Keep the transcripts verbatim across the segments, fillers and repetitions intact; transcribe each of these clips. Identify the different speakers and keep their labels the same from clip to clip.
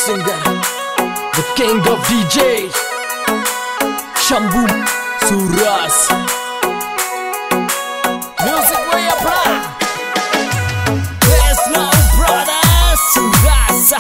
Speaker 1: singer, the king of D Js, Shambhu Suras. Music where you proud. There's no brother Suras.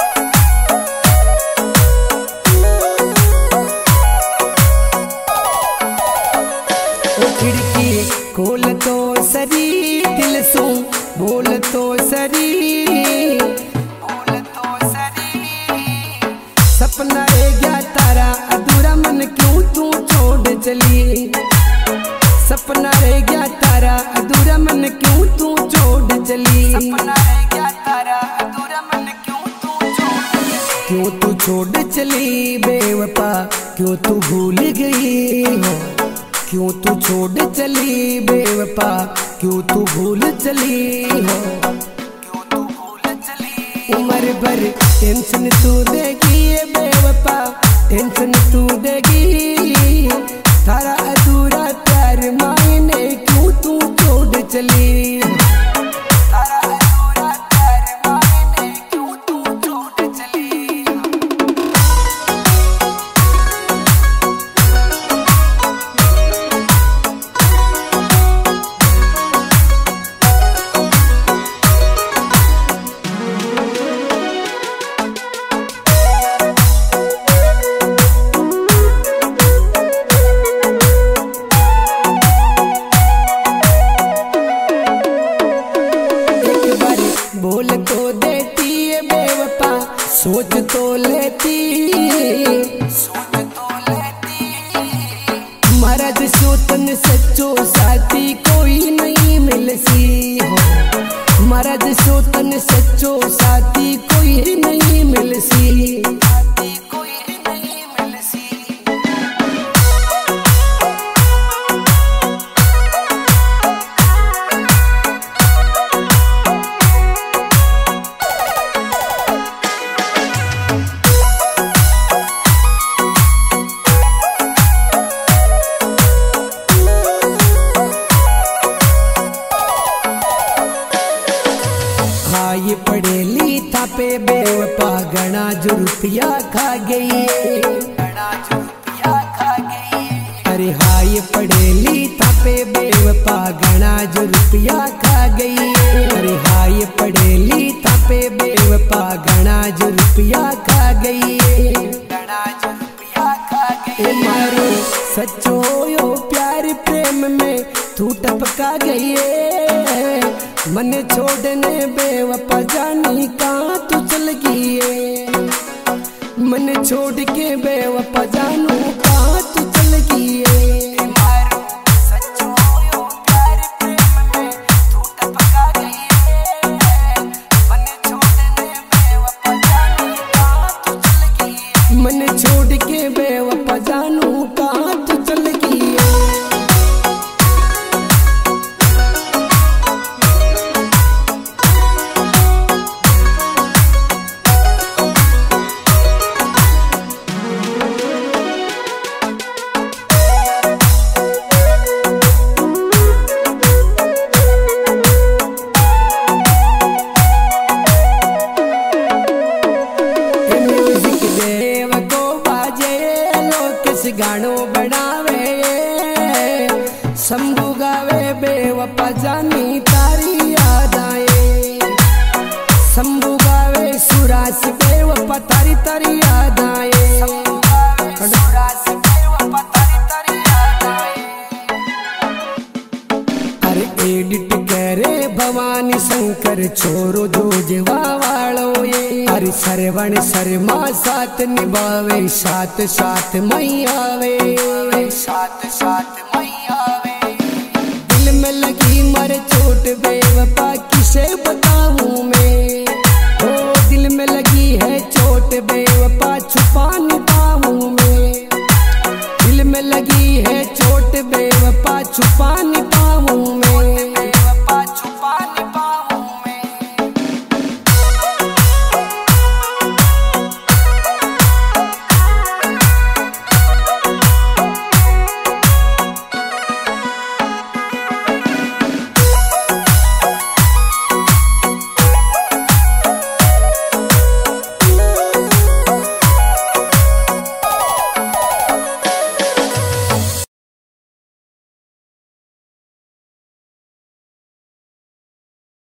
Speaker 2: ओ खिड़की खोल तो सरी, दिल सो बोल तो सरी, बोल तो सरी। सपना रह गया तारा अधूरा, मन क्यों तू छोड़ चली। सपना रह गया तारा अधूरा, मन क्यों तू छोड़ चली। सपना रह गया तारा अधूरा, मन क्यों तू छोड़ चली। क्यों तू छोड़ चली बेवफा, क्यों तू भूल गई हो। क्यों तू छोड़ चली बेवफा, क्यों तू भूल चली हो। क्यों तू भूल चली। उम्र भर टेंशन तू देगी बेवफा, टेंशन तू देगी। थारा अधूरा प्यार मायने क्यों तू छोड़ चली। बोल तो देती है बेवफा, सोच तो लेती, सोच तो लेती। महाराज सोतन सच्चो साथी कोई नहीं मिलसी हो। महाराज सोतन सच्चो साथी कोई नहीं मिलसी। ये पढ़ेली था पे बेवफा, गणा जो रुपया खा गई, गणा जो रुपया खा गई। अरे हाँ ये पढ़ेली था पे बेवफा, गणा जो रुपया खा गई। अरे हाँ ये पढ़ेली था पे बेवफा, गणा जो रुपया खा गई, गणा जो रुपया खा गई। मारो सच्चो यो प्यार प्रेम में तू टपका गई। मन छोड़ने बेवफा जानी कहाँ तू चल गई है। मन छोड़ के बेवफा जानू कहाँ तू चल गई है। मन छोड़ के बेवफा जानू कहाँ तू चल गई है। गानो बढ़ावे शंभू गावे बेवफा जानी तारी याद आए। शंभू गावे सुरास बेवफा तारी तारी याद आए। सुरास बेवफा तारी तारी याद आए। अरे एडिट करे भवानी शंकर छोरो जो जीवा वालो ये। अरे सरवण शर्मा साथ निभावे, साथ साथ मई आवे, साथ साथ मई आवे। दिल में लगी मर चोट बेवफा किसे बताऊं मैं। ओ दिल में लगी है चोट बे